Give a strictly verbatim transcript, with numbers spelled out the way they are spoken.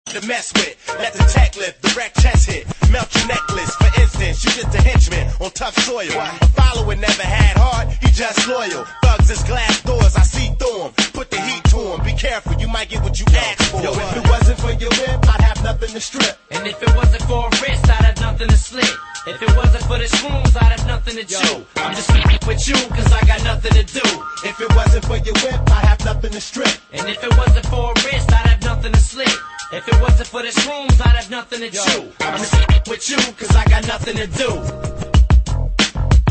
to mess with. Let the tech lift, direct chest hit, melt your necklace. For instance, you just a henchman on tough soil. A follower never had heart, he just loyal. Thugs is glass doors, I see through 'em. Put the heat to 'em, be careful, you might get what you asked for. Yo, if it wasn't for your whip, I'd have nothing to strip. And if it wasn't for a wrist, I'd have nothing to slit. If it wasn't for the shrooms, I'd have nothing to chew. I'm just f***ing with you, cause I got nothing to do. If it wasn't for your whip, I'd have nothing to strip. And if it wasn't for a wrist, I'd have nothing to slit. If it wasn't for the shrooms, I'd have nothing to chew. I'm just f***ing with you, cause I got nothing to do.